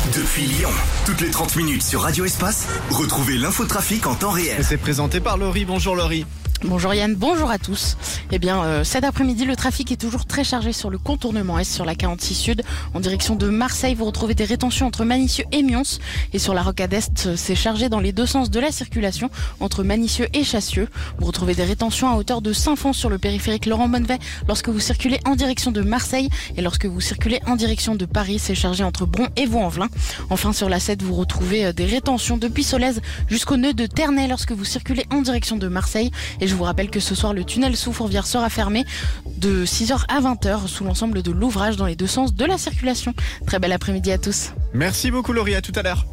Depuis Lyon, toutes les 30 minutes sur Radio Espace, retrouvez l'infotrafic en temps réel. Et c'est présenté par Laurie. Bonjour Laurie. Bonjour Yann, bonjour à tous. Cet après-midi, le trafic est toujours très chargé sur le contournement Est sur la 46 Sud. En direction de Marseille, vous retrouvez des rétentions entre Manicieux et Mions. Et sur la rocade Est, c'est chargé dans les deux sens de la circulation entre Manicieux et Chassieux. Vous retrouvez des rétentions à hauteur de Saint-Fons sur le périphérique Laurent-Bonnevet lorsque vous circulez en direction de Marseille. Et lorsque vous circulez en direction de Paris, c'est chargé entre Bron et Vaux-en-Velin. Enfin, sur la 7, vous retrouvez des rétentions depuis Solèze jusqu'au nœud de Ternay lorsque vous circulez en direction de Marseille. Et je vous rappelle que ce soir, le tunnel sous Fourvière sera fermé de 6h à 20h sous l'ensemble de l'ouvrage dans les deux sens de la circulation. Très bel après-midi à tous. Merci beaucoup Laurie, à tout à l'heure.